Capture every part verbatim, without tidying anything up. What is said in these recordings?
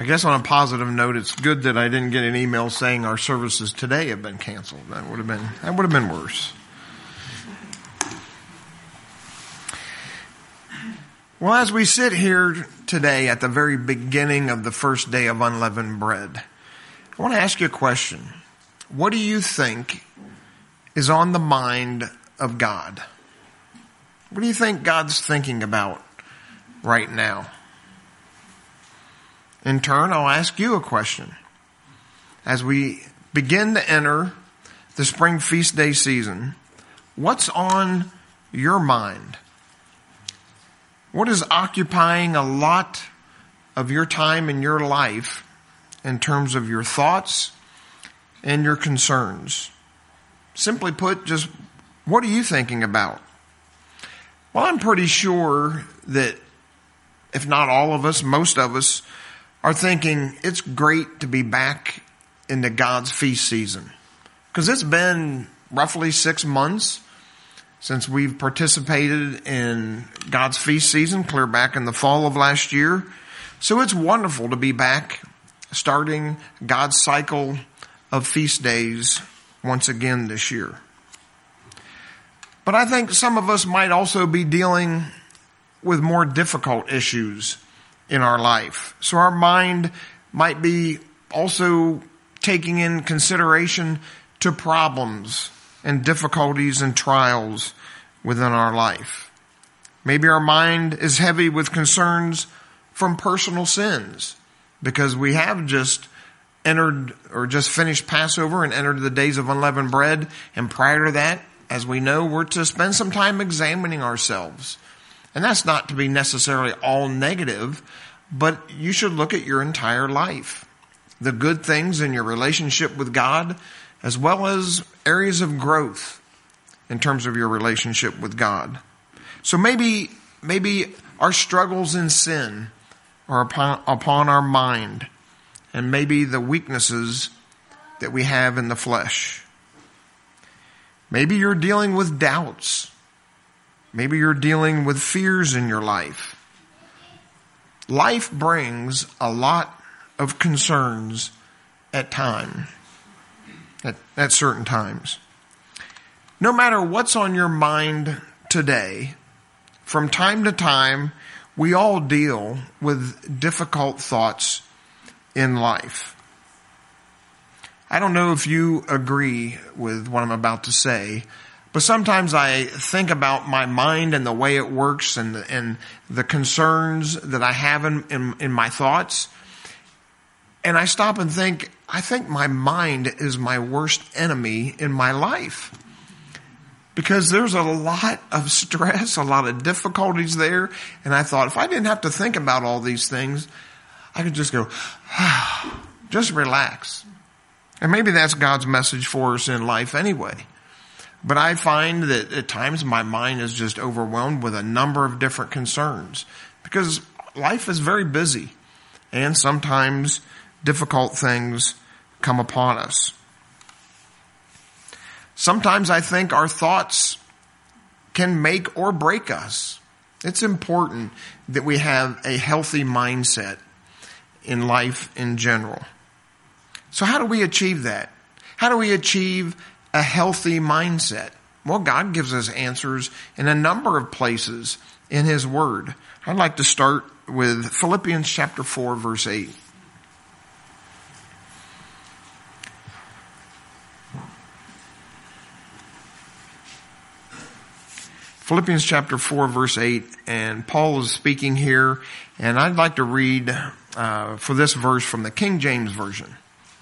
I guess on a positive note, it's good that I didn't get an email saying our services today have been canceled. That would have been that would have been worse. Well, as we sit here today at the very beginning of the first day of unleavened bread, I want to ask you a question. What do you think is on the mind of God? What do you think God's thinking about right now? In turn, I'll ask you a question. As we begin to enter the spring feast day season, what's on your mind? What is occupying a lot of your time in your life in terms of your thoughts and your concerns? Simply put, just what are you thinking about? Well, I'm pretty sure that if not all of us, most of us are thinking it's great to be back into God's feast season. Because it's been roughly six months since we've participated in God's feast season, clear back in the fall of last year. So it's wonderful to be back, starting God's cycle of feast days once again this year. But I think some of us might also be dealing with more difficult issues in our life. So our mind might be also taking in consideration to problems and difficulties and trials within our life. Maybe our mind is heavy with concerns from personal sins because we have just entered or just finished Passover and entered the days of unleavened bread. And prior to that, as we know, we're to spend some time examining ourselves. And that's not to be necessarily all negative, but you should look at your entire life. The good things in your relationship with God, as well as areas of growth in terms of your relationship with God. So maybe, maybe our struggles in sin are upon, upon our mind, and maybe the weaknesses that we have in the flesh. Maybe you're dealing with doubts. Maybe you're dealing with fears in your life. Life brings a lot of concerns at time, at, at certain times. No matter what's on your mind today, from time to time, we all deal with difficult thoughts in life. I don't know if you agree with what I'm about to say, but sometimes I think about my mind and the way it works and the, and the concerns that I have in, in, in my thoughts. And I stop and think, I think my mind is my worst enemy in my life. Because there's a lot of stress, a lot of difficulties there. And I thought, if I didn't have to think about all these things, I could just go, ah, just relax. And maybe that's God's message for us in life anyway. But I find that at times my mind is just overwhelmed with a number of different concerns. Because life is very busy. And sometimes difficult things come upon us. Sometimes I think our thoughts can make or break us. It's important that we have a healthy mindset in life in general. So how do we achieve that? How do we achieve a healthy mindset? Well, God gives us answers in a number of places in His Word. I'd like to start with Philippians chapter four, verse eight. Philippians chapter four, verse eight, and Paul is speaking here, and I'd like to read uh, for this verse from the King James Version.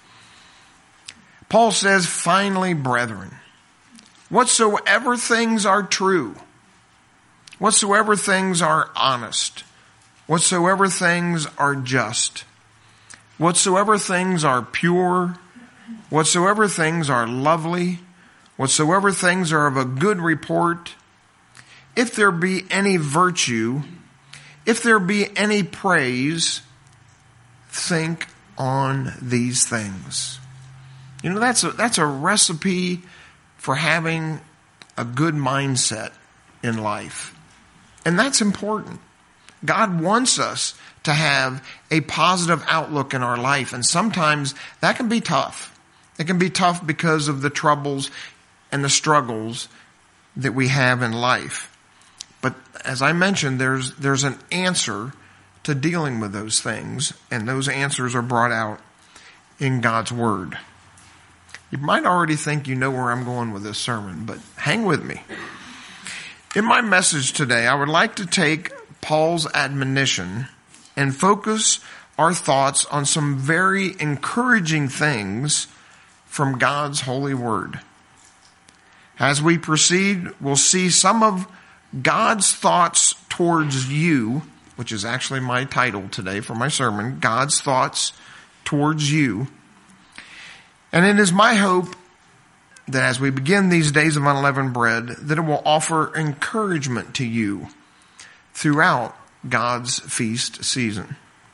Paul says, "Finally, brethren, whatsoever things are true, whatsoever things are honest, whatsoever things are just, whatsoever things are pure, whatsoever things are lovely, whatsoever things are of a good report, if there be any virtue, if there be any praise, think on these things." You know, that's a, that's a recipe for having a good mindset in life. And that's important. God wants us to have a positive outlook in our life. And sometimes that can be tough. It can be tough because of the troubles and the struggles that we have in life. But as I mentioned, there's, there's an answer to dealing with those things. And those answers are brought out in God's Word. You might already think you know where I'm going with this sermon, but hang with me. In my message today, I would like to take Paul's admonition and focus our thoughts on some very encouraging things from God's holy word. As we proceed, we'll see some of God's thoughts towards you, which is actually my title today for my sermon, God's thoughts towards you. And it is my hope that as we begin these days of unleavened bread, that it will offer encouragement to you throughout God's feast season.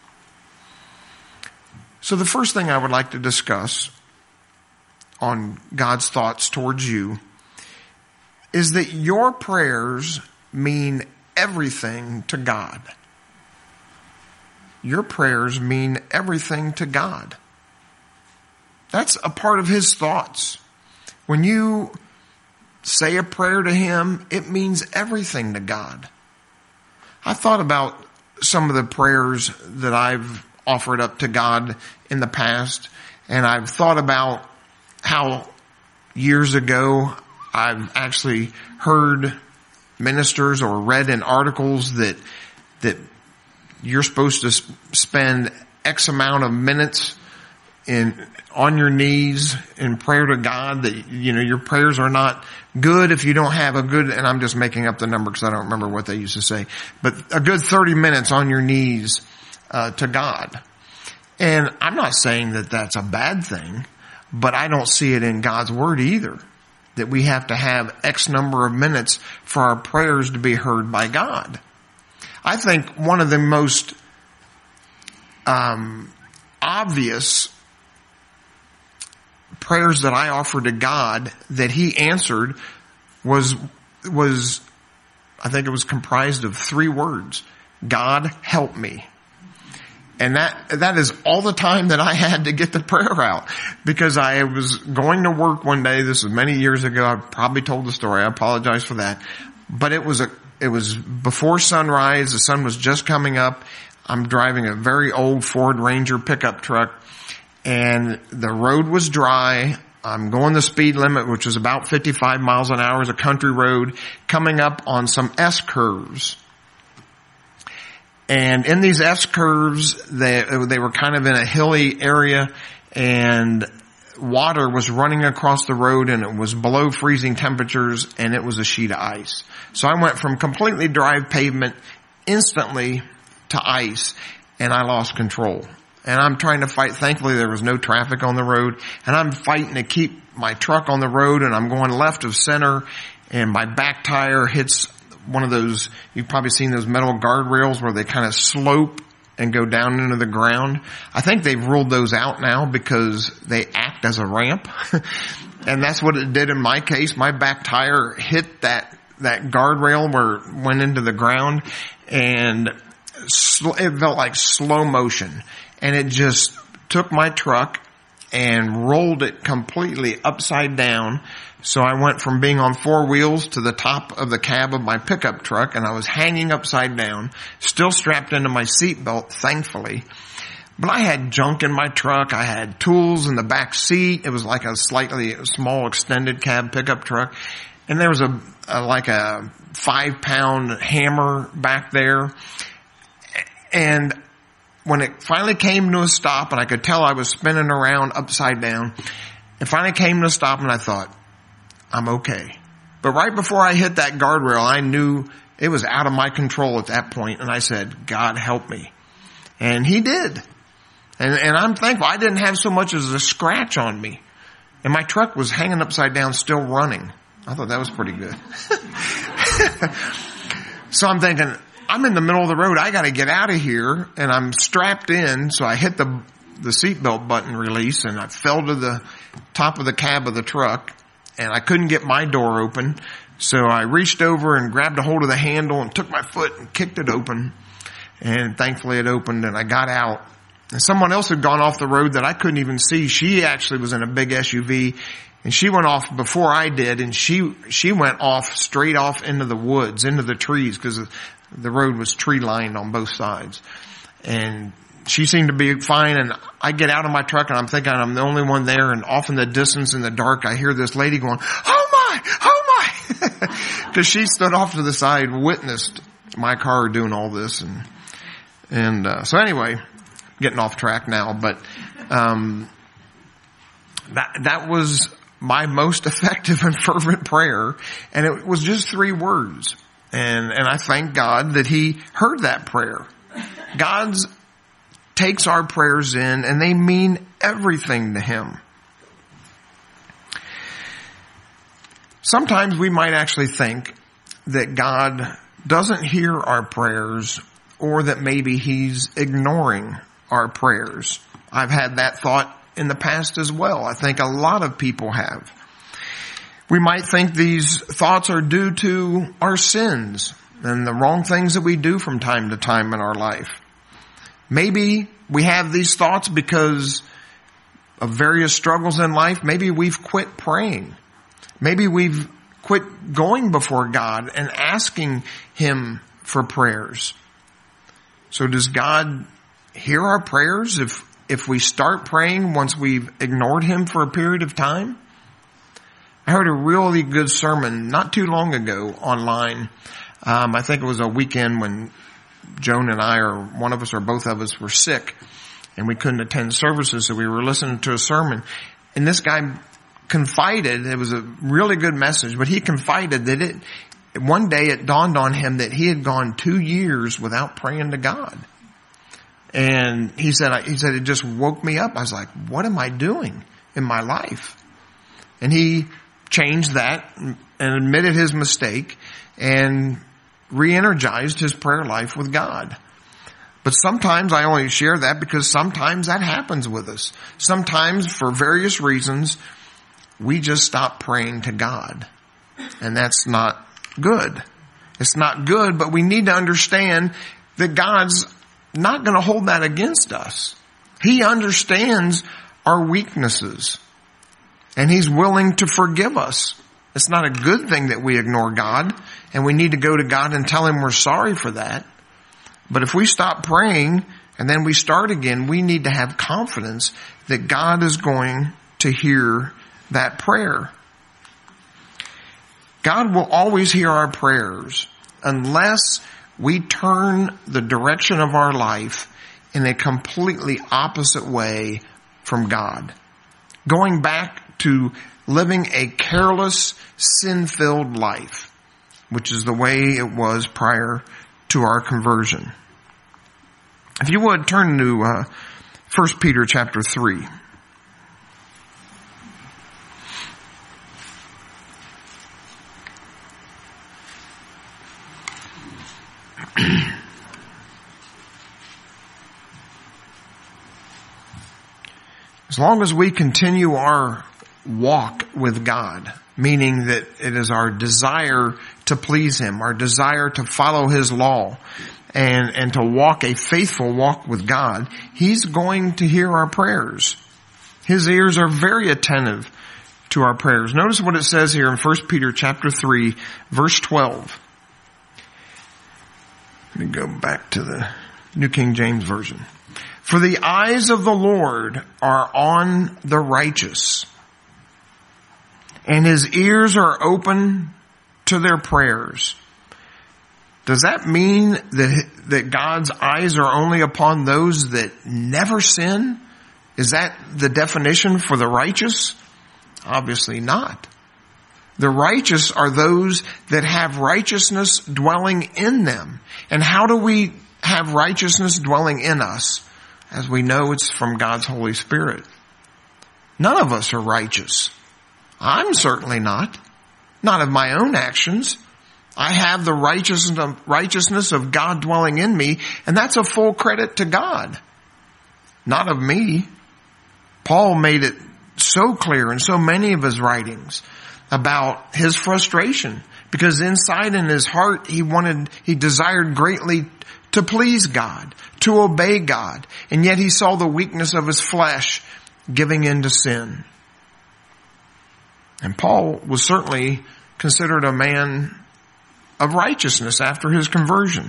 So the first thing I would like to discuss on God's thoughts towards you is that your prayers mean everything to God. Your prayers mean everything to God. That's a part of His thoughts. When you say a prayer to Him, it means everything to God. I thought about some of the prayers that I've offered up to God in the past, and I've thought about how years ago I've actually heard ministers or read in articles that that you're supposed to spend X amount of minutes in on your knees in prayer to God, that, you know, your prayers are not good if you don't have a good, and I'm just making up the number because I don't remember what they used to say, but a good thirty minutes on your knees uh, to God. And I'm not saying that that's a bad thing, but I don't see it in God's Word either, that we have to have X number of minutes for our prayers to be heard by God. I think one of the most um, obvious prayers that I offered to God that He answered was, was, I think it was comprised of three words: God, help me. And that, that is all the time that I had to get the prayer out, because I was going to work one day. This was many years ago. I probably told the story. I apologize for that. But it was a, it was before sunrise. The sun was just coming up. I'm driving a very old Ford Ranger pickup truck, and the road was dry. I'm going the speed limit, which was about fifty-five miles an hour, is a country road, coming up on some S-curves. And in these S-curves, they, they were kind of in a hilly area, and water was running across the road, and it was below freezing temperatures, and it was a sheet of ice. So I went from completely dry pavement instantly to ice, and I lost control. And I'm trying to fight. Thankfully, there was no traffic on the road, and I'm fighting to keep my truck on the road, and I'm going left of center, and my back tire hits one of those, you've probably seen those metal guardrails where they kind of slope and go down into the ground. I think they've ruled those out now because they act as a ramp. And that's what it did in my case. My back tire hit that, that guardrail where it went into the ground, and sl- it felt like slow motion. And it just took my truck and rolled it completely upside down. So I went from being on four wheels to the top of the cab of my pickup truck, and I was hanging upside down, still strapped into my seatbelt, thankfully. But I had junk in my truck. I had tools in the back seat. It was like a slightly small extended cab pickup truck. And there was a, a like a five pound hammer back there. And when it finally came to a stop, and I could tell I was spinning around upside down, it finally came to a stop, and I thought, I'm okay. But right before I hit that guardrail, I knew it was out of my control at that point, and I said, God, help me. And He did. And, and I'm thankful. I didn't have so much as a scratch on me. And my truck was hanging upside down, still running. I thought that was pretty good. So I'm thinking, I'm in the middle of the road. I got to get out of here, and I'm strapped in. So I hit the the seatbelt button release, and I fell to the top of the cab of the truck, and I couldn't get my door open. So I reached over and grabbed a hold of the handle and took my foot and kicked it open. And thankfully it opened and I got out. And someone else had gone off the road that I couldn't even see. She actually was in a big S U V and she went off before I did, and she, she went off straight off into the woods, into the trees, because the road was tree lined on both sides. And she seemed to be fine, and I get out of my truck and I'm thinking I'm the only one there, and off in the distance in the dark I hear this lady going, "Oh my, oh my," because she stood off to the side, witnessed my car doing all this. And, and, uh, so anyway, getting off track now, but, um, that, that was my most effective and fervent prayer. And it was just three words. And, and I thank God that He heard that prayer. God's takes our prayers in and they mean everything to Him. Sometimes we might actually think that God doesn't hear our prayers, or that maybe He's ignoring our prayers. I've had that thought in the past as well. I think a lot of people have. We might think these thoughts are due to our sins and the wrong things that we do from time to time in our life. Maybe we have these thoughts because of various struggles in life. Maybe we've quit praying. Maybe we've quit going before God and asking Him for prayers. So does God hear our prayers if, if we start praying once we've ignored Him for a period of time? I heard a really good sermon not too long ago online. Um, I think it was a weekend when Joan and I, or one of us or both of us, were sick and we couldn't attend services, so we were listening to a sermon. And this guy confided, it was a really good message, but he confided that it, one day it dawned on him that he had gone two years without praying to God. And he said, he said, it just woke me up. I was like, what am I doing in my life? And he changed that and admitted his mistake and re-energized his prayer life with God. But sometimes I only share that because sometimes that happens with us. Sometimes for various reasons, we just stop praying to God. And that's not good. It's not good, but we need to understand that God's not going to hold that against us. He understands our weaknesses, and He's willing to forgive us. It's not a good thing that we ignore God, and we need to go to God and tell Him we're sorry for that. But if we stop praying and then we start again, we need to have confidence that God is going to hear that prayer. God will always hear our prayers unless we turn the direction of our life in a completely opposite way from God. Going back to living a careless, sin-filled life, which is the way it was prior to our conversion. If you would, turn to uh, First Peter chapter three. As long as we continue our walk with God, meaning that it is our desire to please Him, our desire to follow His law, and, and to walk a faithful walk with God, He's going to hear our prayers. His ears are very attentive to our prayers. Notice what it says here in First Peter chapter three, verse twelve. Let me go back to the New King James Version. For the eyes of the Lord are on the righteous, and His ears are open to their prayers. Does that mean that, that God's eyes are only upon those that never sin? Is that the definition for the righteous? Obviously not. The righteous are those that have righteousness dwelling in them. And how do we have righteousness dwelling in us? As we know, it's from God's Holy Spirit. None of us are righteous. I'm certainly not. Not of my own actions. I have the righteousness of God dwelling in me, and that's a full credit to God, not of me. Paul made it so clear in so many of his writings about his frustration, because inside in his heart he wanted, he desired greatly to please God, to obey God, and yet he saw the weakness of his flesh giving in to sin. And Paul was certainly considered a man of righteousness after his conversion.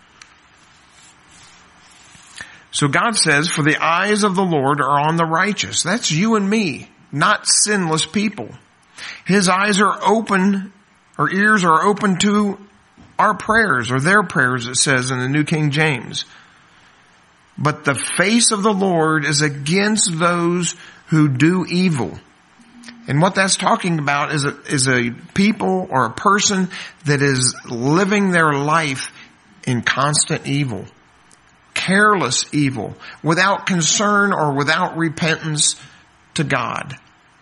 So God says, for the eyes of the Lord are on the righteous. That's you and me, not sinless people. His eyes are open, or ears are open to our prayers, or their prayers, it says in the New King James. But the face of the Lord is against those who do evil. And what that's talking about is a, is a people or a person that is living their life in constant evil, careless evil, without concern or without repentance to God.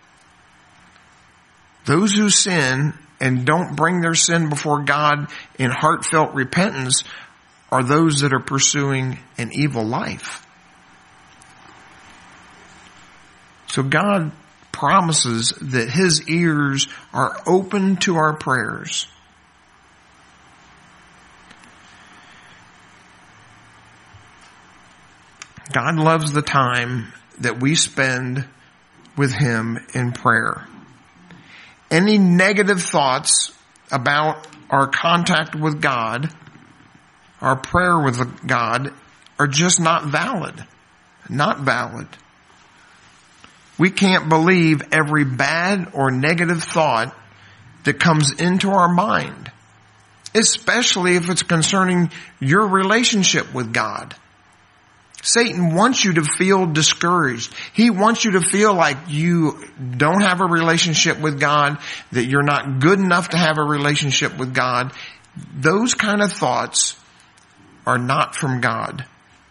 Those who sin and don't bring their sin before God in heartfelt repentance are those that are pursuing an evil life. So God promises that his ears are open to our prayers. God loves the time that we spend with him in prayer. Any negative thoughts about our contact with God, our prayer with God, are just not valid. Not valid. We can't believe every bad or negative thought that comes into our mind, especially if it's concerning your relationship with God. Satan wants you to feel discouraged. He wants you to feel like you don't have a relationship with God, that you're not good enough to have a relationship with God. Those kind of thoughts are not from God.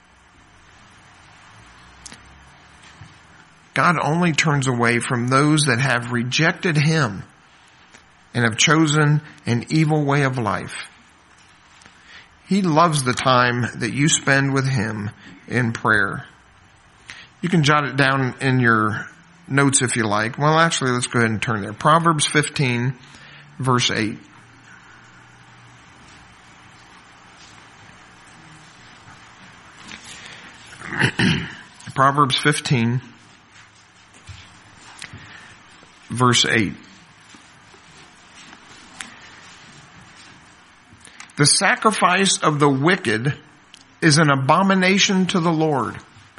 God only turns away from those that have rejected him and have chosen an evil way of life. He loves the time that you spend with him in prayer. You can jot it down in your notes if you like. Well, actually, let's go ahead and turn there. Proverbs fifteen, verse eight. Proverbs fifteen, verse eight. The sacrifice of the wicked is an abomination to the Lord.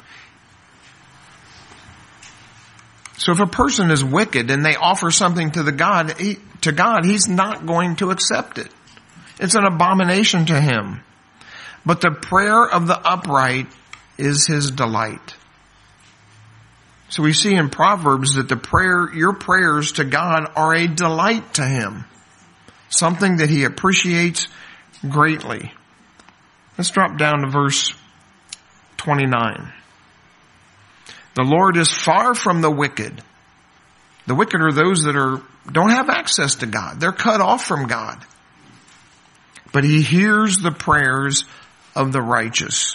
So if a person is wicked and they offer something to the God, he, to God, he's not going to accept it. It's an abomination to him. But the prayer of the upright is his delight. So we see in Proverbs that the prayer, your prayers to God are a delight to him. Something that he appreciates greatly. Let's drop down to verse twenty-nine. The Lord is far from the wicked. The wicked are those that are, don't have access to God. They're cut off from God. But he hears the prayers of the righteous.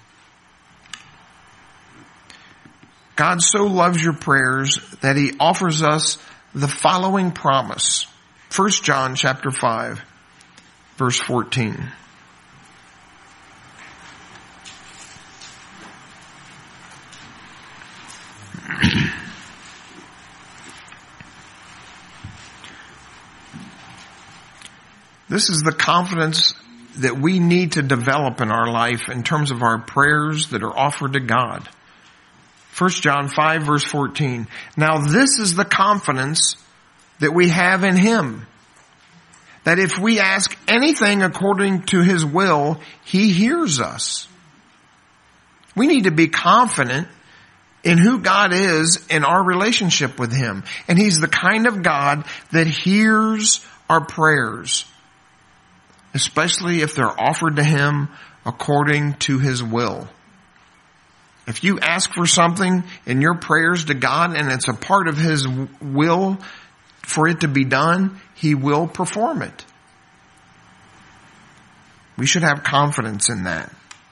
God so loves your prayers that he offers us the following promise. First John chapter five, verse fourteen. This is the confidence that we need to develop in our life in terms of our prayers that are offered to God. First John five, verse fourteen. Now this is the confidence that we have in him, that if we ask anything according to his will, he hears us. We need to be confident in who God is in our relationship with him. And he's the kind of God that hears our prayers, especially if they're offered to him according to his will. If you ask for something in your prayers to God and it's a part of his will for it to be done, he will perform it. We should have confidence in that.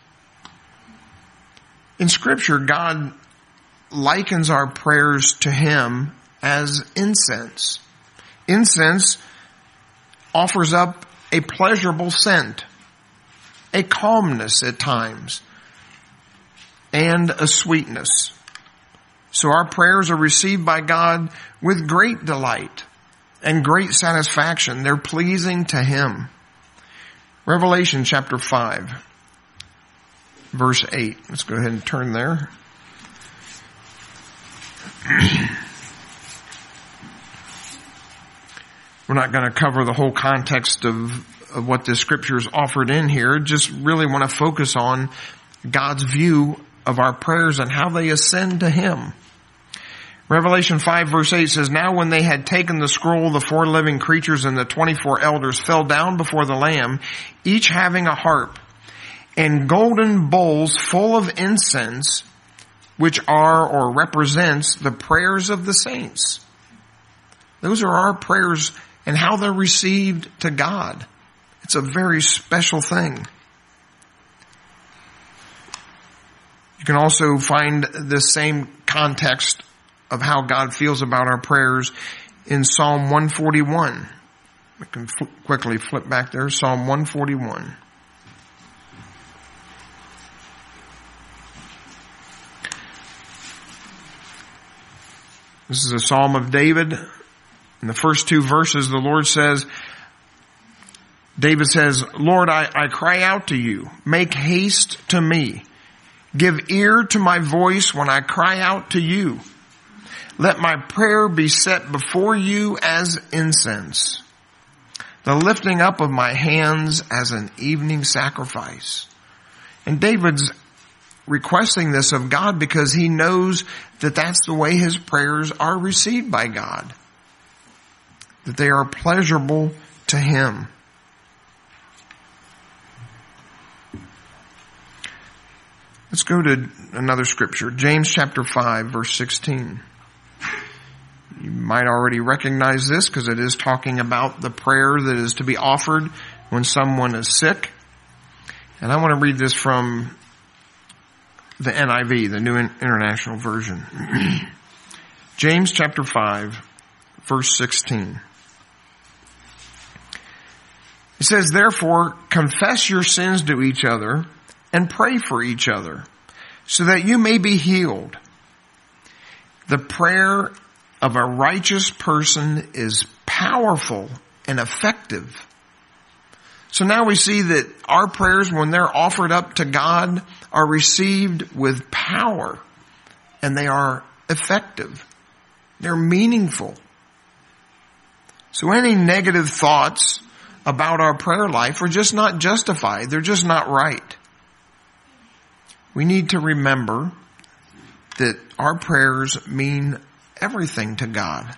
In Scripture, God likens our prayers to him as incense. Incense offers up a pleasurable scent. a calmness at times, and a sweetness. So our prayers are received by God with great delight and great satisfaction. They're pleasing to Him. Revelation chapter five, verse eight. Let's go ahead and turn there. We're not going to cover the whole context of, of what this scripture is offered in here. Just really want to focus on God's view of our prayers and how they ascend to Him. Revelation five verse eight says, "Now when they had taken the scroll, the four living creatures and the twenty-four elders fell down before the Lamb, each having a harp and golden bowls full of incense, which are or represents the prayers of the saints." Those are our prayers and how they're received to God. It's a very special thing. You can also find the same context of how God feels about our prayers in Psalm one forty-one. We can fl- quickly flip back there. Psalm one forty-one. This is a psalm of David. In the first two verses, the Lord says, David says, "Lord, I, I cry out to you. Make haste to me. Give ear to my voice when I cry out to you. Let my prayer be set before you as incense, the lifting up of my hands as an evening sacrifice." And David's requesting this of God because he knows that that's the way his prayers are received by God, that they are pleasurable to Him. Let's go to another scripture, James chapter five, verse sixteen. You might already recognize this because it is talking about the prayer that is to be offered when someone is sick. And I want to read this from the N I V, the New International Version. James chapter five, verse sixteen. It says, "Therefore, confess your sins to each other and pray for each other, so that you may be healed. The prayer of a righteous person is powerful and effective." So now we see that our prayers, when they're offered up to God, are received with power, and they are effective. They're meaningful. So any negative thoughts about our prayer life are just not justified. They're just not right. We need to remember that our prayers mean everything to God.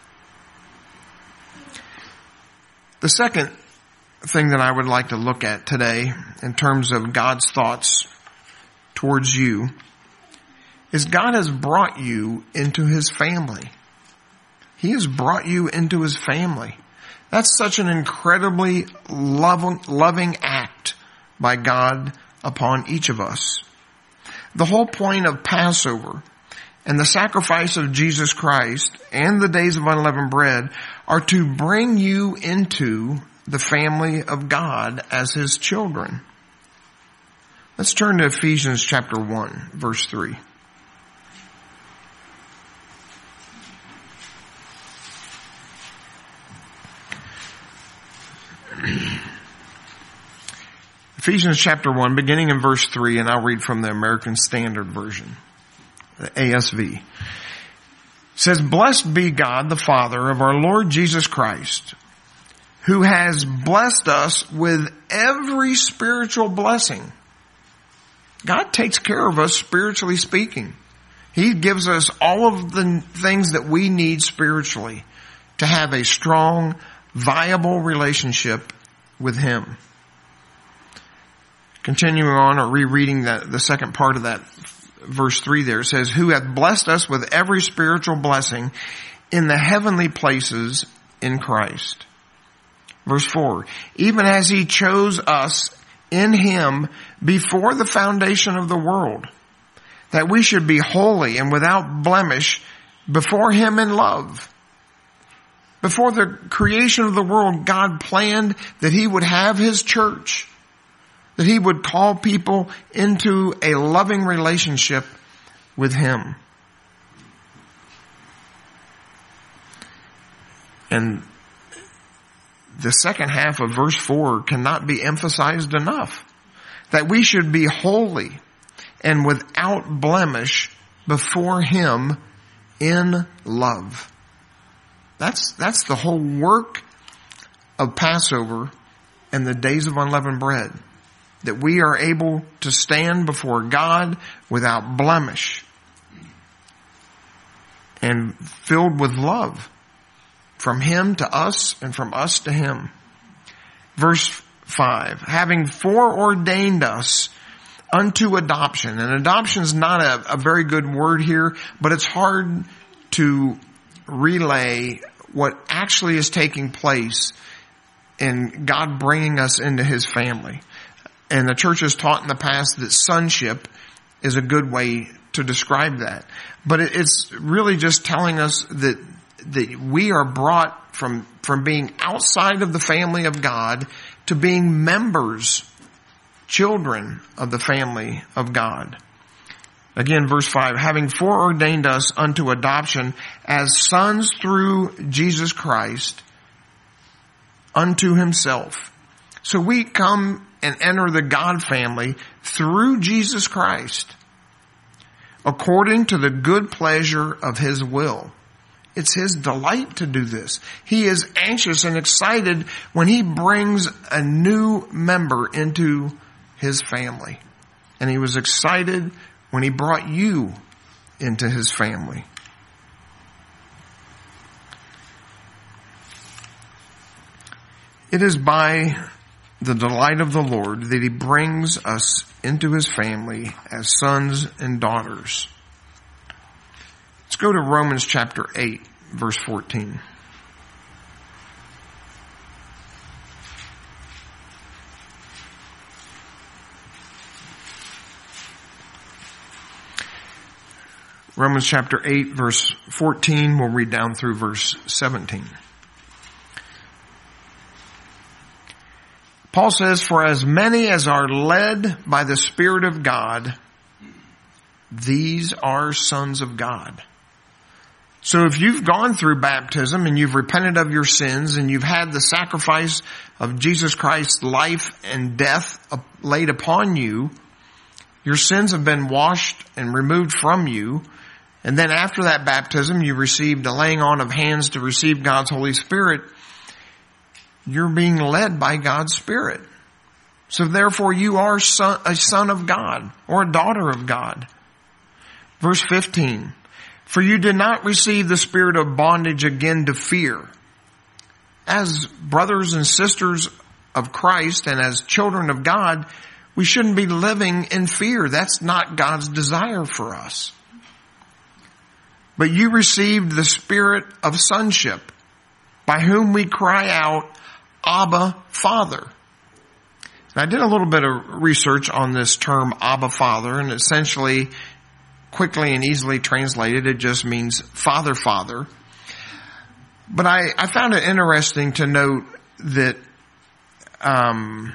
The second thing that I would like to look at today in terms of God's thoughts towards you is God has brought you into His family. He has brought you into His family. That's such an incredibly loving, loving act by God upon each of us. The whole point of Passover and the sacrifice of Jesus Christ and the days of unleavened bread are to bring you into the family of God as His children. Let's turn to Ephesians chapter one, verse three. Ephesians chapter one, beginning in verse three, and I'll read from the American Standard Version, the A S V. It says, "Blessed be God, the Father of our Lord Jesus Christ, who has blessed us with every spiritual blessing." God takes care of us spiritually speaking. He gives us all of the things that we need spiritually to have a strong, viable relationship with Him. Continuing on or rereading that, the second part of that verse three there, it says, "Who hath blessed us with every spiritual blessing in the heavenly places in Christ." Verse four, "Even as He chose us in Him before the foundation of the world, that we should be holy and without blemish before Him in love." Before the creation of the world, God planned that He would have His church, that he would call people into a loving relationship with him. And the second half of verse four cannot be emphasized enough. That we should be holy and without blemish before him in love. That's, that's the whole work of Passover and the days of unleavened bread. That we are able to stand before God without blemish and filled with love from him to us and from us to him. Verse five, having foreordained us unto adoption. And adoption is not a, a very good word here, but it's hard to relay what actually is taking place in God bringing us into his family. And the church has taught in the past that sonship is a good way to describe that. But it's really just telling us that that we are brought from, from being outside of the family of God to being members, children of the family of God. Again, verse five, having foreordained us unto adoption as sons through Jesus Christ unto himself. So we come and enter the God family through Jesus Christ, according to the good pleasure of his will. It's his delight to do this. He is anxious and excited when he brings a new member into his family. And he was excited when he brought you into his family. It is by the delight of the Lord that he brings us into his family as sons and daughters. Let's go to Romans chapter eight, verse fourteen. Romans chapter eight, verse fourteen, we'll read down through verse seventeen. Paul says, for as many as are led by the Spirit of God, these are sons of God. So if you've gone through baptism and you've repented of your sins and you've had the sacrifice of Jesus Christ's life and death laid upon you, your sins have been washed and removed from you. And then after that baptism, you received a laying on of hands to receive God's Holy Spirit. You're being led by God's Spirit. So therefore you are son, a son of God or a daughter of God. Verse fifteen. For you did not receive the spirit of bondage again to fear. As brothers and sisters of Christ and as children of God, we shouldn't be living in fear. That's not God's desire for us. But you received the spirit of sonship, by whom we cry out, Abba, Father. And I did a little bit of research on this term, Abba, Father, and essentially, quickly and easily translated, it just means Father, Father. But I, I found it interesting to note that um,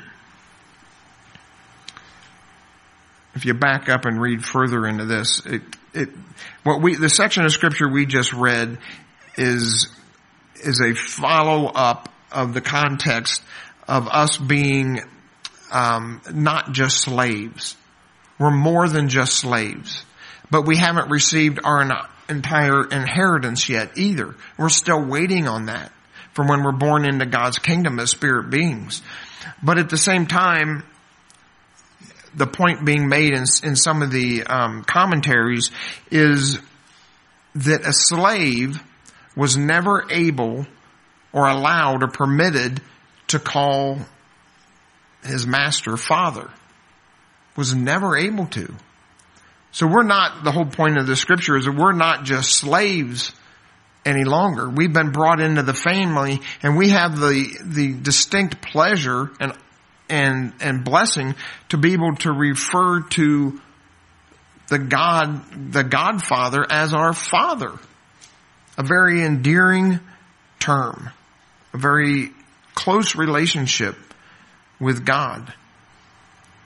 if you back up and read further into this, it, it what we the section of scripture we just read is is a follow up of the context of us being um, not just slaves. We're more than just slaves. But we haven't received our entire inheritance yet either. We're still waiting on that from when we're born into God's kingdom as spirit beings. But at the same time, the point being made in, in some of the um, commentaries is that a slave was never able or allowed or permitted to call his master father. Was never able to. So we're not, the whole point of the scripture is that we're not just slaves any longer. We've been brought into the family and we have the, the distinct pleasure and, and, and blessing to be able to refer to the God, the Godfather as our Father. A very endearing term. A very close relationship with God.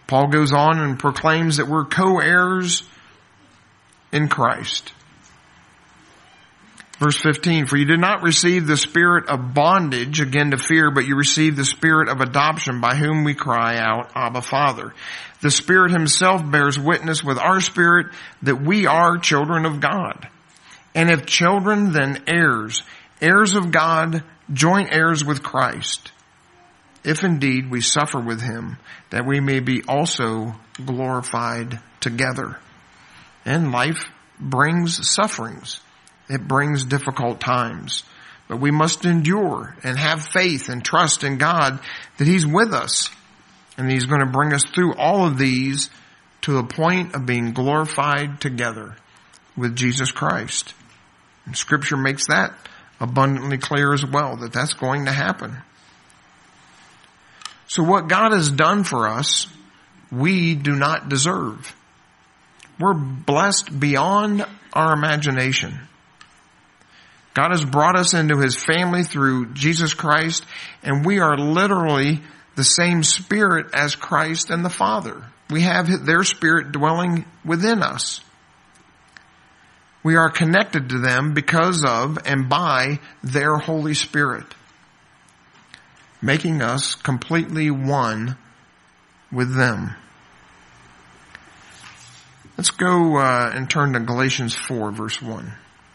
Paul goes on and proclaims that we're co-heirs in Christ. Verse fifteen, for you did not receive the spirit of bondage again to fear, but you received the spirit of adoption by whom we cry out, Abba, Father. The Spirit himself bears witness with our spirit that we are children of God. And if children, then heirs, heirs of God, joint heirs with Christ. If indeed we suffer with him, that we may be also glorified together. And life brings sufferings. It brings difficult times. But we must endure and have faith and trust in God that he's with us. And he's going to bring us through all of these to the point of being glorified together with Jesus Christ. And Scripture makes that abundantly clear as well, that that's going to happen. So what God has done for us, we do not deserve. We're blessed beyond our imagination. God has brought us into his family through Jesus Christ, and we are literally the same spirit as Christ and the Father. We have their spirit dwelling within us. We are connected to them because of and by their Holy Spirit, making us completely one with them. Let's go uh, and turn to Galatians four, verse one.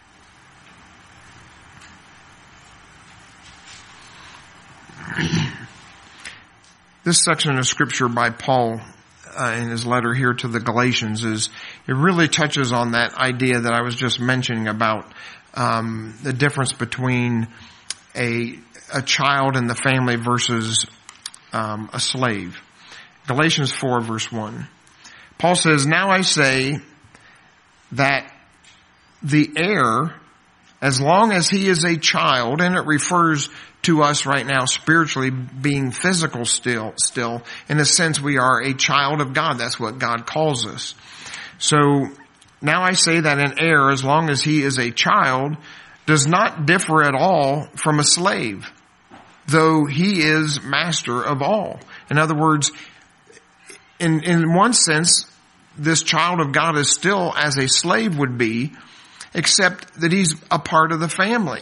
This section of Scripture by Paul uh, in his letter here to the Galatians is, it really touches on that idea that I was just mentioning about um, the difference between a a child in the family versus um, a slave. Galatians four, verse one. Paul says, now I say that the heir, as long as he is a child, and it refers to us right now spiritually being physical still, still, in a sense we are a child of God. That's what God calls us. So now I say that an heir, as long as he is a child, does not differ at all from a slave, though he is master of all. In other words, in, in one sense, this child of God is still as a slave would be, except that he's a part of the family.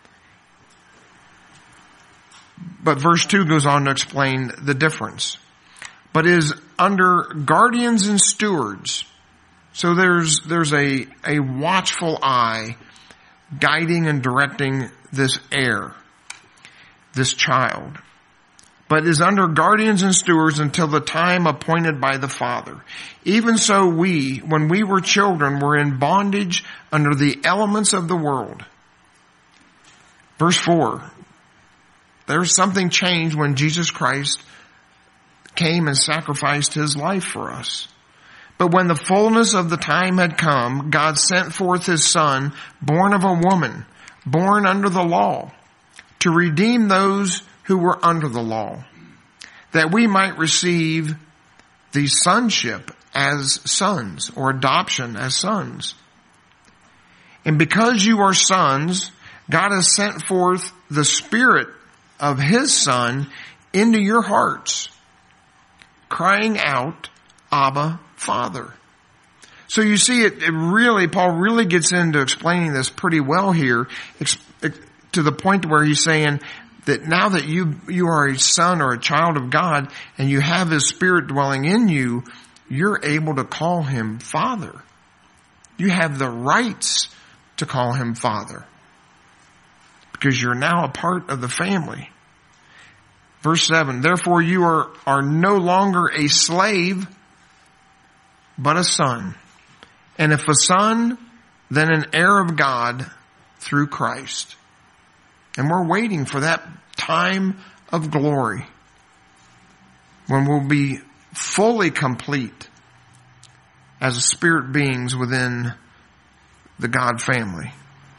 But verse two goes on to explain the difference. But is under guardians and stewards. So there's, there's a, a watchful eye guiding and directing this heir, this child. But is under guardians and stewards until the time appointed by the Father. Even so we, when we were children, were in bondage under the elements of the world. Verse four. There's something changed when Jesus Christ came and sacrificed his life for us. But when the fullness of the time had come, God sent forth his Son, born of a woman, born under the law, to redeem those who were under the law, that we might receive the sonship as sons, or adoption as sons. And because you are sons, God has sent forth the Spirit of his Son into your hearts, crying out, Abba, Father. So you see, it, it really, Paul really gets into explaining this pretty well here, to the point where he's saying that now that you, you are a son or a child of God, and you have his Spirit dwelling in you, you're able to call him Father. You have the rights to call him Father, because you're now a part of the family. Verse seven, therefore you are, are no longer a slave, but a son. And if a son, then an heir of God through Christ. And we're waiting for that time of glory when we'll be fully complete as spirit beings within the God family.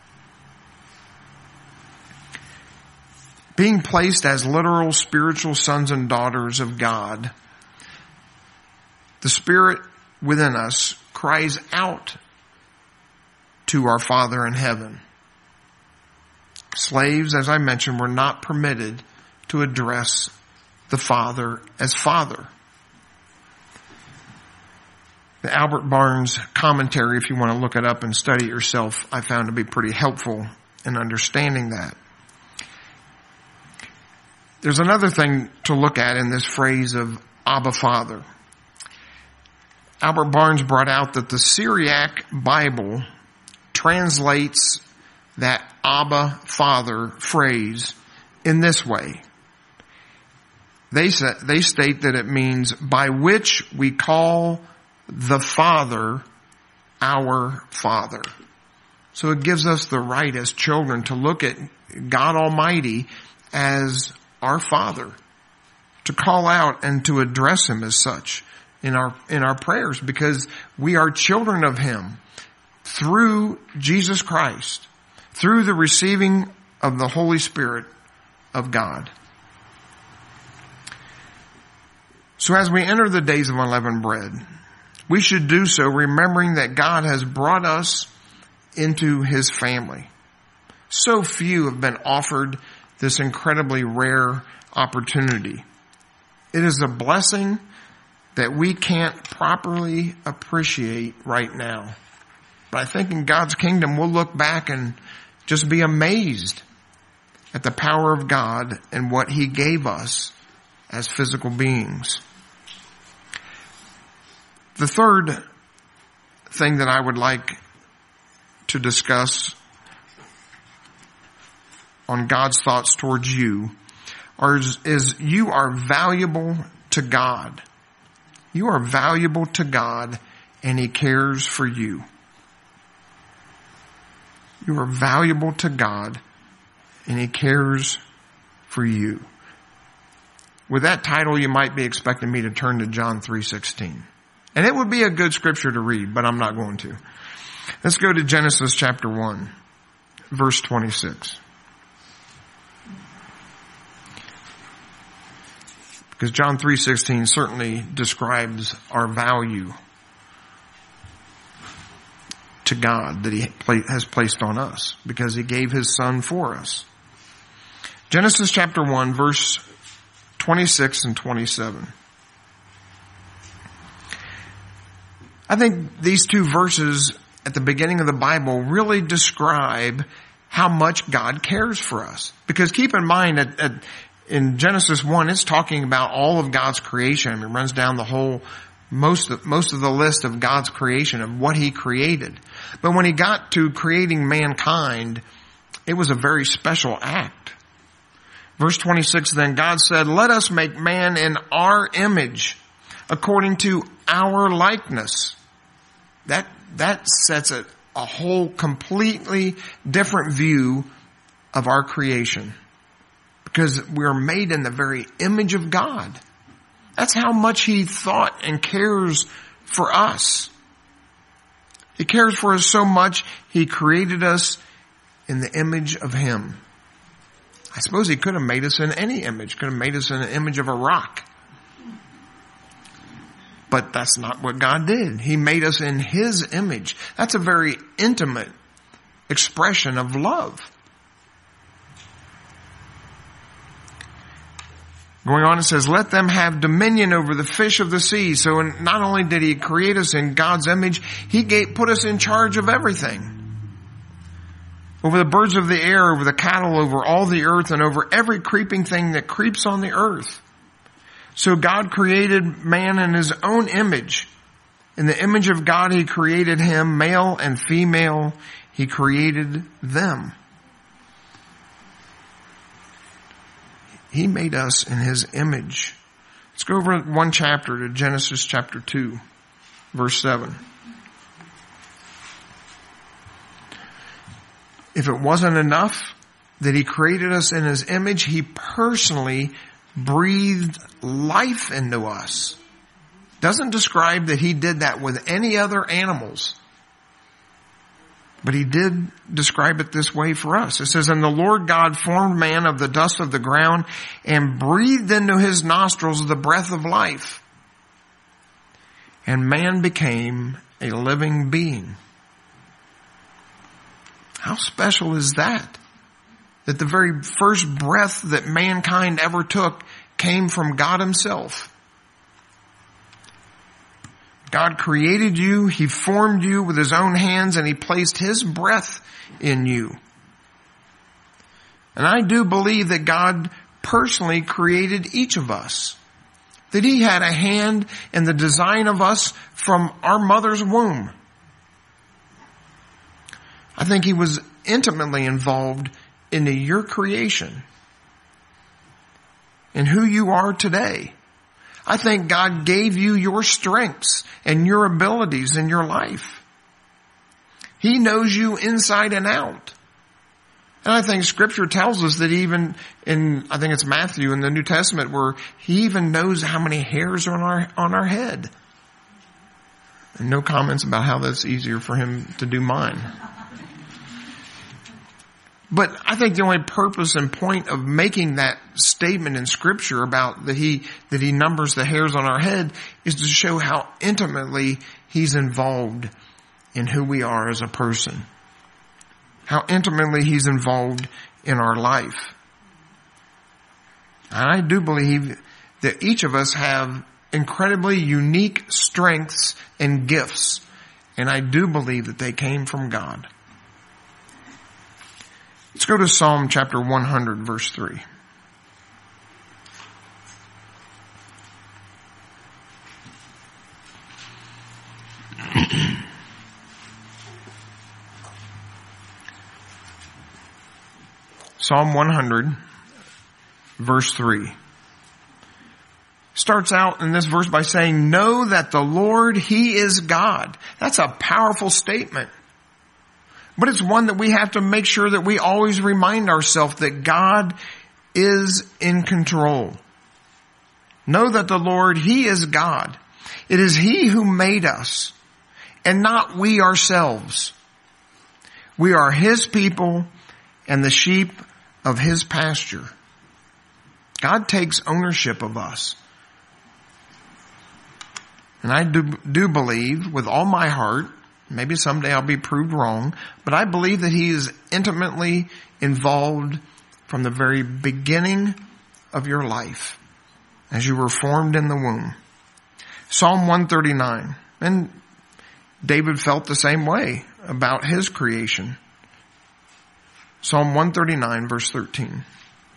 Being placed as literal spiritual sons and daughters of God, the Spirit within us cries out to our Father in heaven. Slaves, as I mentioned, were not permitted to address the Father as Father. The Albert Barnes commentary, if you want to look it up and study it yourself, I found to be pretty helpful in understanding that. There's another thing to look at in this phrase of Abba Father. Albert Barnes brought out that the Syriac Bible translates that Abba Father phrase in this way. They say, they state that it means by which we call the Father our Father. So it gives us the right as children to look at God Almighty as our Father, to call out and to address Him as such in our, in our prayers, because we are children of Him through Jesus Christ, through the receiving of the Holy Spirit of God. So as we enter the days of unleavened bread, we should do so remembering that God has brought us into His family. So few have been offered this incredibly rare opportunity. It is a blessing that we can't properly appreciate right now. But I think in God's kingdom we'll look back and just be amazed at the power of God and what He gave us as physical beings. The third thing that I would like to discuss on God's thoughts towards you are, is you are valuable to God. You are valuable to God, and He cares for you. You are valuable to God, and He cares for you. With that title, you might be expecting me to turn to John three sixteen. And it would be a good scripture to read, but I'm not going to. Let's go to Genesis chapter one, verse twenty-six. Because John three sixteen certainly describes our value to God that He has placed on us, because He gave His Son for us. Genesis chapter one, verse twenty-six and twenty-seven. I think these two verses at the beginning of the Bible really describe how much God cares for us. Because keep in mind that at, in Genesis one, it's talking about all of God's creation. It runs down the whole, most of, most of the list of God's creation, of what He created. But when He got to creating mankind, it was a very special act. Verse twenty-six, then God said, let us make man in our image, according to our likeness. That, that sets a, a whole completely different view of our creation. Because we're made in the very image of God. That's how much He thought and cares for us. He cares for us so much, He created us in the image of Him. I suppose He could have made us in any image. Could have made us in an image of a rock. But that's not what God did. He made us in His image. That's a very intimate expression of love. Going on, it says, let them have dominion over the fish of the sea. So not only did He create us in God's image, He gave, put us in charge of everything. Over the birds of the air, over the cattle, over all the earth, and over every creeping thing that creeps on the earth. So God created man in His own image. In the image of God He created him, male and female, He created them. He made us in His image. Let's go over one chapter to Genesis chapter two, verse seven. If it wasn't enough that He created us in His image, He personally breathed life into us. Doesn't describe that He did that with any other animals. But He did describe it this way for us. It says, and the Lord God formed man of the dust of the ground and breathed into his nostrils the breath of life. And man became a living being. How special is that? That the very first breath that mankind ever took came from God Himself. God created you. He formed you with his own hands, and he placed his breath in you. And I do believe that God personally created each of us. That he had a hand in the design of us from our mother's womb. I think he was intimately involved in your creation. In who you are today. I think God gave you your strengths and your abilities in your life. He knows you inside and out. And I think Scripture tells us that even in, I think it's Matthew in the New Testament, where he even knows how many hairs are on our, on our head. And no comments about how that's easier for him to do mine. But I think the only purpose and point of making that statement in Scripture about that he, that he numbers the hairs on our head is to show how intimately he's involved in who we are as a person. How intimately he's involved in our life. And I do believe that each of us have incredibly unique strengths and gifts. And I do believe that they came from God. Let's go to Psalm chapter one hundred, verse three. Psalm one hundred, verse three. Starts out in this verse by saying, know that the Lord, he is God. That's a powerful statement. But it's one that we have to make sure that we always remind ourselves that God is in control. Know that the Lord, he is God. It is he who made us and not we ourselves. We are his people and the sheep of his pasture. God takes ownership of us. And I do, do believe with all my heart, maybe someday I'll be proved wrong, but I believe that he is intimately involved from the very beginning of your life as you were formed in the womb. Psalm one thirty-nine. And David felt the same way about his creation. Psalm one thirty-nine, verse thirteen.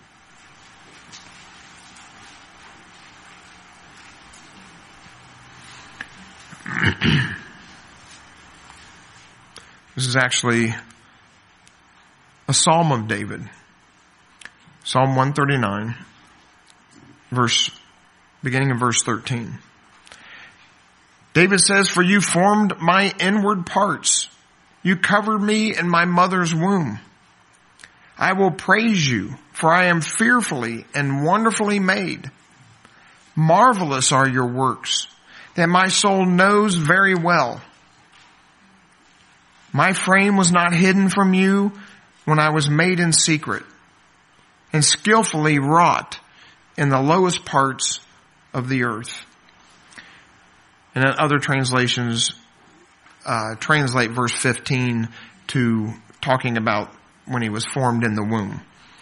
This is actually a psalm of David. Psalm one thirty-nine, verse, beginning in verse thirteen. David says, for you formed my inward parts. You covered me in my mother's womb. I will praise you, for I am fearfully and wonderfully made. Marvelous are your works, that my soul knows very well. My frame was not hidden from you when I was made in secret and skillfully wrought in the lowest parts of the earth. And then other translations uh, translate verse fifteen to talking about when he was formed in the womb.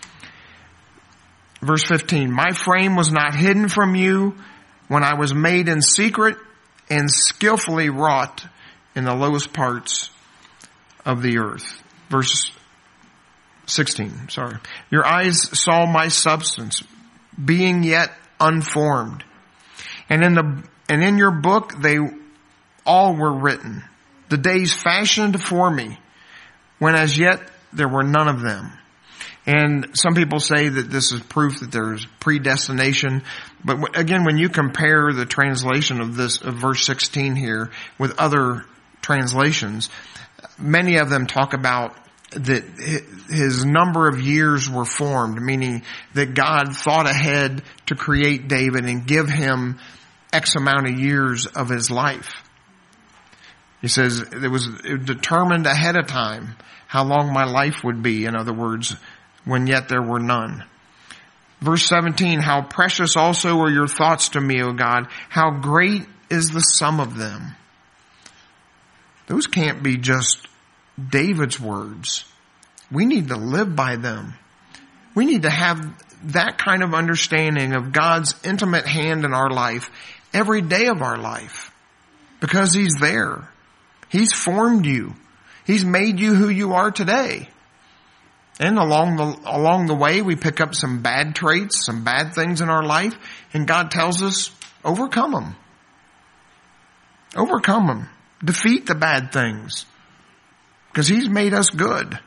Verse fifteen, my frame was not hidden from you when I was made in secret and skillfully wrought in the lowest parts of the earth. Verse sixteen, sorry. Your eyes saw my substance, being yet unformed. And in the, and in your book they all were written, the days fashioned for me, when as yet there were none of them. And some people say that this is proof that there's predestination. But again, when you compare the translation of this, of verse sixteen here with other translations, many of them talk about that his number of years were formed, meaning that God thought ahead to create David and give him X amount of years of his life. He says it was determined ahead of time how long my life would be, in other words, when yet there were none. Verse seventeen, how precious also are your thoughts to me, O God. How great is the sum of them. Those can't be just David's words. We need to live by them. We need to have that kind of understanding of God's intimate hand in our life every day of our life. because he's there. He's formed you. He's made you who you are today. And along the, along the way, we pick up some bad traits, some bad things in our life, and God tells us, overcome them. Overcome them. Defeat the bad things. Because he's made us good.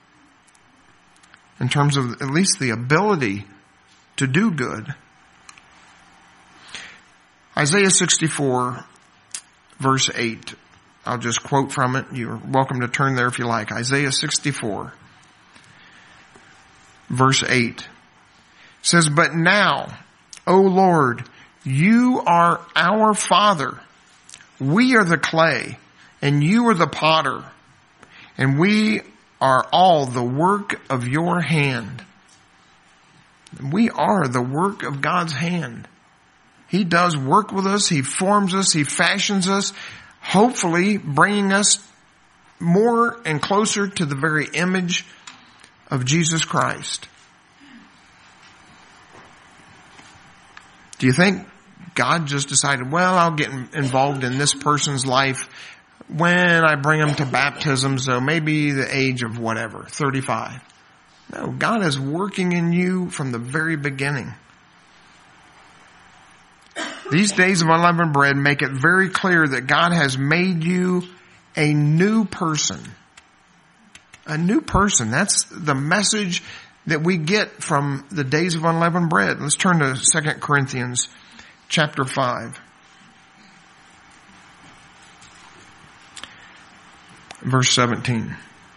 In terms of at least the ability to do good. Isaiah sixty-four, verse eight. I'll just quote from it. You're welcome to turn there if you like. Isaiah sixty-four, verse eight. Says, but now, O Lord, you are our Father. We are the clay, and you are the potter, and we are all the work of your hand. We are the work of God's hand. He does work with us. He forms us. He fashions us, hopefully bringing us more and closer to the very image of Jesus Christ. Do you think God just decided, well, I'll get involved in this person's life when I bring them to baptism, so maybe the age of whatever, thirty-five. No, God is working in you from the very beginning. These days of unleavened bread make it very clear that God has made you a new person. A new person. That's the message that we get from the days of unleavened bread. Let's turn to Second Corinthians chapter five. Verse seventeen.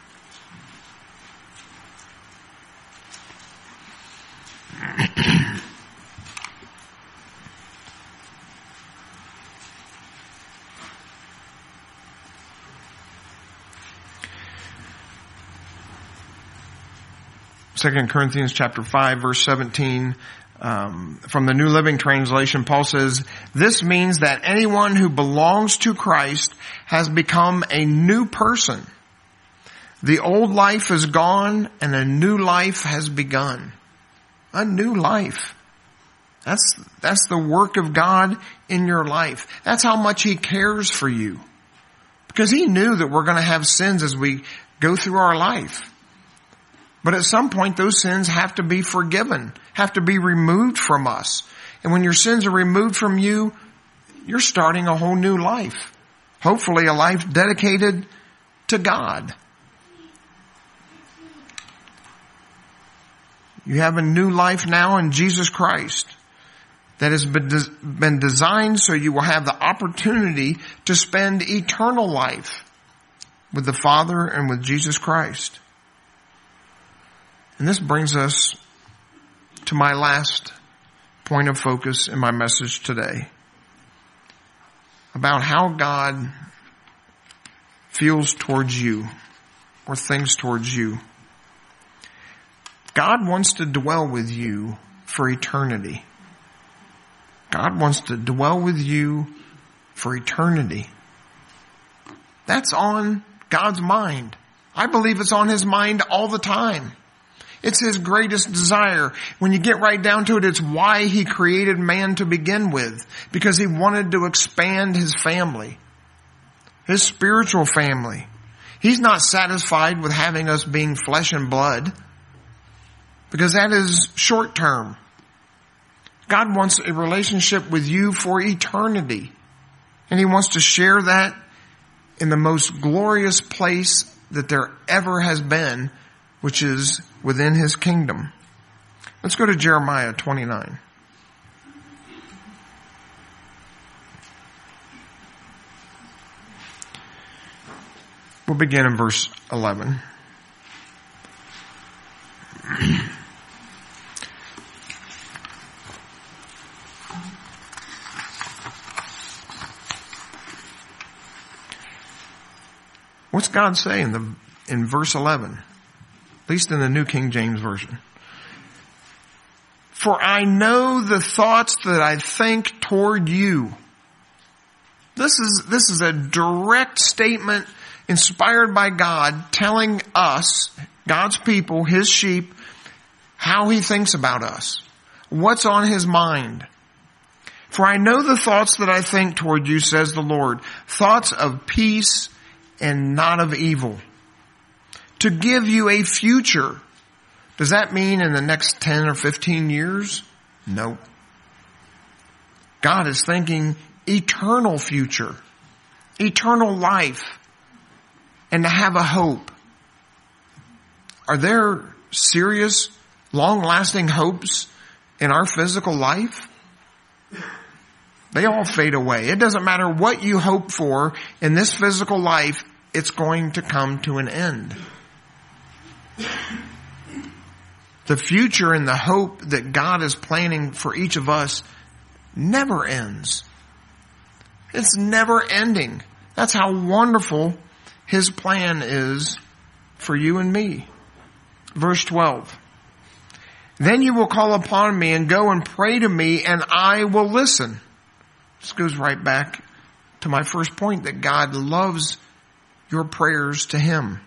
Second Corinthians chapter five, verse seventeen, um, from the New Living Translation, Paul says, this means that anyone who belongs to Christ has become a new person. The old life is gone and a new life has begun. A new life. That's, that's the work of God in your life. That's how much he cares for you. Because he knew that we're going to have sins as we go through our life. But at some point, those sins have to be forgiven, have to be removed from us. And when your sins are removed from you, you're starting a whole new life. Hopefully a life dedicated to God. You have a new life now in Jesus Christ that has been, des- been designed so you will have the opportunity to spend eternal life with the Father and with Jesus Christ. And this brings us to my last point of focus in my message today. About how God feels towards you or thinks towards you. God wants to dwell with you for eternity. God wants to dwell with you for eternity. That's on God's mind. I believe it's on his mind all the time. It's his greatest desire. When you get right down to it, it's why he created man to begin with. Because he wanted to expand his family. His spiritual family. He's not satisfied with having us being flesh and blood. Because that is short term. God wants a relationship with you for eternity. And he wants to share that in the most glorious place that there ever has been, which is within his kingdom. Let's go to Jeremiah twenty-nine. We'll begin in verse eleven. What's God saying in, the, in verse eleven? At least in the New King James Version. For I know the thoughts that I think toward you. This is, this is a direct statement inspired by God telling us, God's people, his sheep, how he thinks about us. What's on his mind. For I know the thoughts that I think toward you, says the Lord, thoughts of peace and not of evil, to give you a future. Does that mean in the next ten or fifteen years? No. God is thinking eternal future, eternal life, and to have a hope. Are there serious, long-lasting hopes in our physical life? They all fade away. It doesn't matter what you hope for in this physical life, it's going to come to an end. The future and the hope that God is planning for each of us never ends. It's never ending. That's how wonderful His plan is for you and me. Verse twelve. Then you will call upon me and go and pray to me, and I will listen. This goes right back to my first point, that God loves your prayers to Him.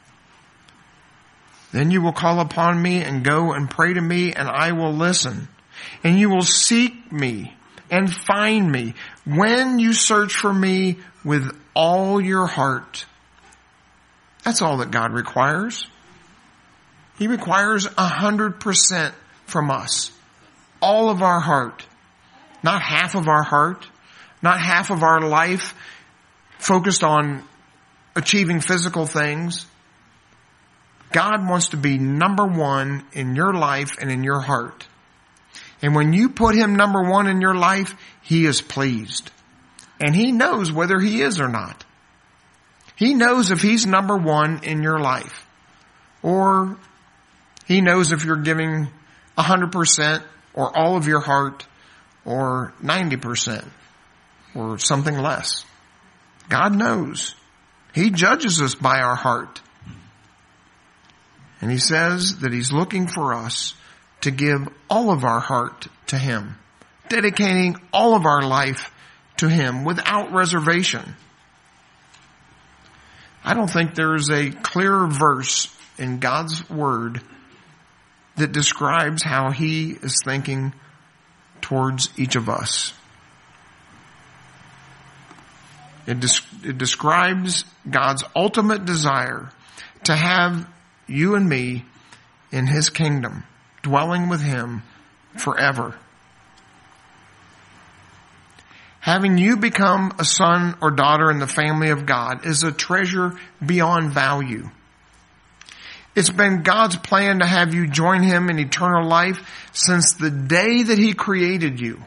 Then you will call upon me and go and pray to me, and I will listen. And you will seek me and find me when you search for me with all your heart. That's all that God requires. He requires a hundred percent from us. All of our heart. Not half of our heart. Not half of our life focused on achieving physical things. God wants to be number one in your life and in your heart. And when you put Him number one in your life, He is pleased. And He knows whether He is or not. He knows if He's number one in your life. Or He knows if you're giving a hundred percent or all of your heart or ninety percent or something less. God knows. He judges us by our heart. And He says that He's looking for us to give all of our heart to Him, dedicating all of our life to Him without reservation. I don't think there's a clearer verse in God's Word that describes how He is thinking towards each of us. It, des- it describes God's ultimate desire to have you and me in His kingdom, dwelling with Him forever. Having you become a son or daughter in the family of God is a treasure beyond value. It's been God's plan to have you join Him in eternal life since the day that He created you.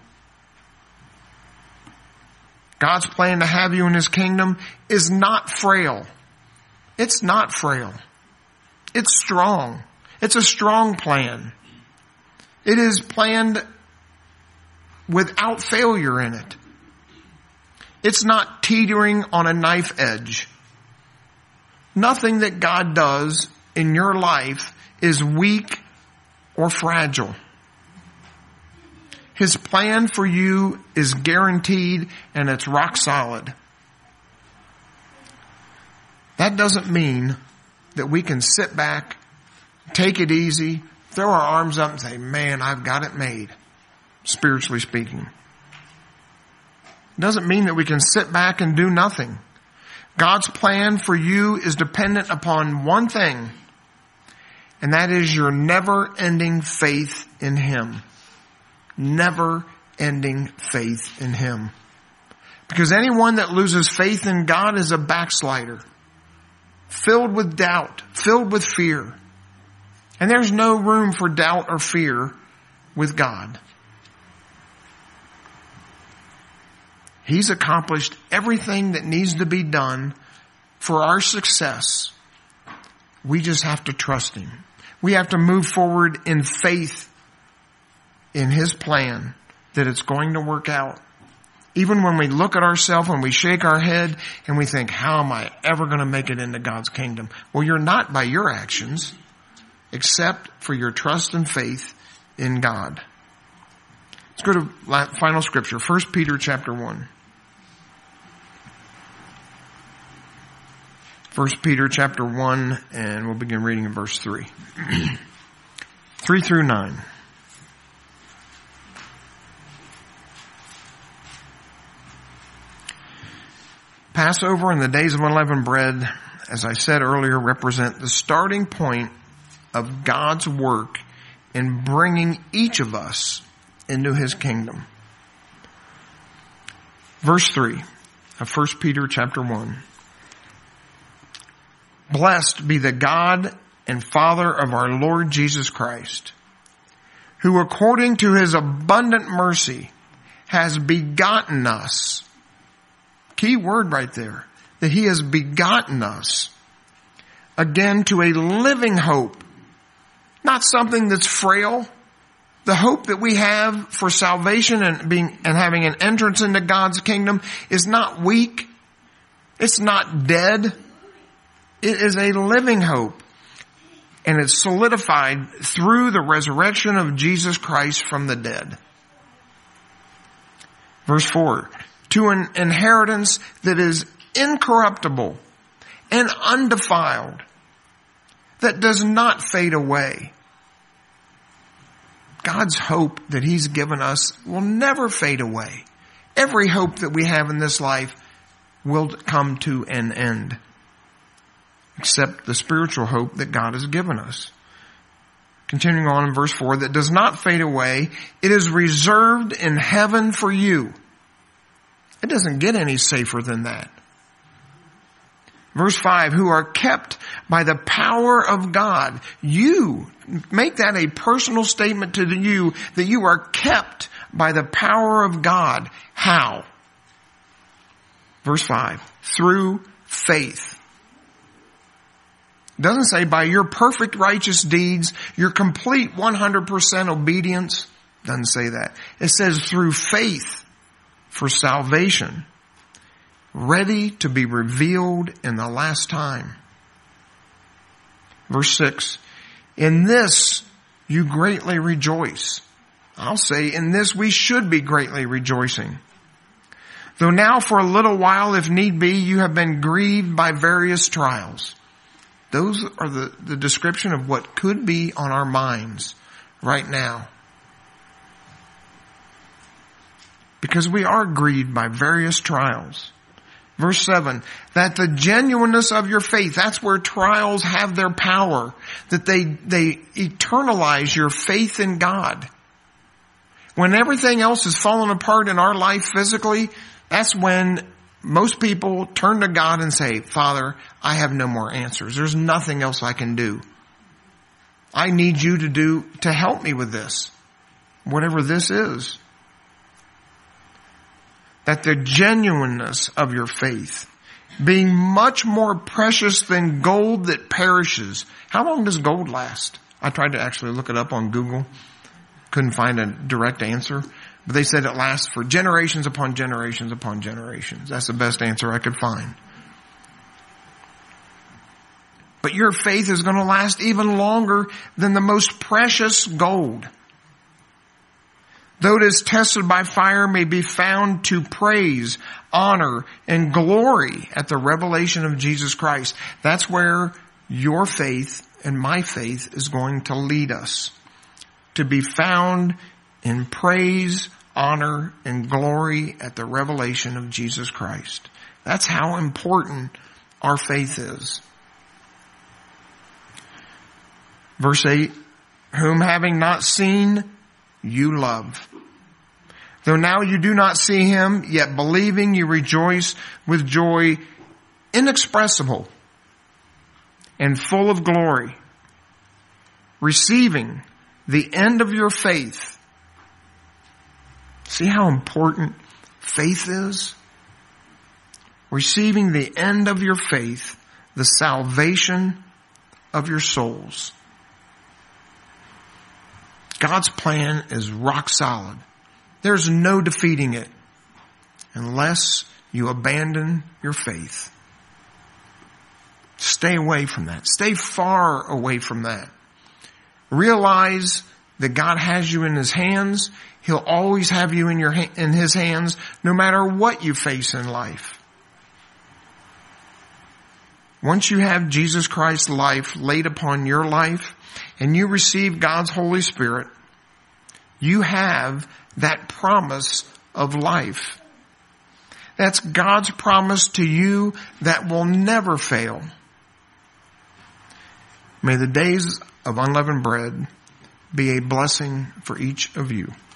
God's plan to have you in His kingdom is not frail. It's not frail. It's strong. It's a strong plan. It is planned without failure in it. It's not teetering on a knife edge. Nothing that God does in your life is weak or fragile. His plan for you is guaranteed and it's rock solid. That doesn't mean that we can sit back, take it easy, throw our arms up and say, man, I've got it made, spiritually speaking. It doesn't mean that we can sit back and do nothing. God's plan for you is dependent upon one thing, and that is your never-ending faith in Him. Never-ending faith in Him. Because anyone that loses faith in God is a backslider, filled with doubt, filled with fear. And there's no room for doubt or fear with God. He's accomplished everything that needs to be done for our success. We just have to trust Him. We have to move forward in faith in His plan that it's going to work out. Even when we look at ourselves and we shake our head and we think, how am I ever going to make it into God's kingdom? Well, you're not by your actions, except for your trust and faith in God. Let's go to final scripture, First Peter chapter one. First Peter chapter one, and we'll begin reading in verse three. three through nine. Passover and the days of unleavened bread, as I said earlier, represent the starting point of God's work in bringing each of us into his kingdom. Verse three of First Peter chapter one. Blessed be the God and Father of our Lord Jesus Christ, who according to his abundant mercy has begotten us. Key word right there. That he has begotten us again to a living hope. Not something that's frail. The hope that we have for salvation and being, and having an entrance into God's kingdom is not weak. It's not dead. It is a living hope. And it's solidified through the resurrection of Jesus Christ from the dead. Verse four. To an inheritance that is incorruptible and undefiled, that does not fade away. God's hope that he's given us will never fade away. Every hope that we have in this life will come to an end, except the spiritual hope that God has given us. Continuing on in verse four, that does not fade away. It is reserved in heaven for you. It doesn't get any safer than that. Verse five, who are kept by the power of God. You, make that a personal statement to you, that you are kept by the power of God. How? Verse five, through faith. It doesn't say by your perfect righteous deeds, your complete one hundred percent obedience. It doesn't say that. It says through faith for salvation, ready to be revealed in the last time. Verse six, in this you greatly rejoice. I'll say in this we should be greatly rejoicing. Though now for a little while, if need be, you have been grieved by various trials. Those are the, the description of what could be on our minds right now. Because we are grieved by various trials. Verse seven, that the genuineness of your faith, that's where trials have their power, that they, they eternalize your faith in God. When everything else is falling apart in our life physically, that's when most people turn to God and say, Father, I have no more answers. There's nothing else I can do. I need you to do, to help me with this, whatever this is. That the genuineness of your faith, being much more precious than gold that perishes. How long does gold last? I tried to actually look it up on Google. Couldn't find a direct answer. But they said it lasts for generations upon generations upon generations. That's the best answer I could find. But your faith is going to last even longer than the most precious gold. Though it is tested by fire, may be found to praise, honor, and glory at the revelation of Jesus Christ. That's where your faith and my faith is going to lead us. To be found in praise, honor, and glory at the revelation of Jesus Christ. That's how important our faith is. Verse eight, whom having not seen, you love. Though now you do not see him, yet believing you rejoice with joy inexpressible and full of glory, receiving the end of your faith. See how important faith is? Receiving the end of your faith, the salvation of your souls. God's plan is rock solid. There's no defeating it unless you abandon your faith. Stay away from that. Stay far away from that. Realize that God has you in his hands. He'll always have you in your in his hands no matter what you face in life. Once you have Jesus Christ's life laid upon your life and you receive God's Holy Spirit, you have that promise of life. That's God's promise to you that will never fail. May the days of unleavened bread be a blessing for each of you.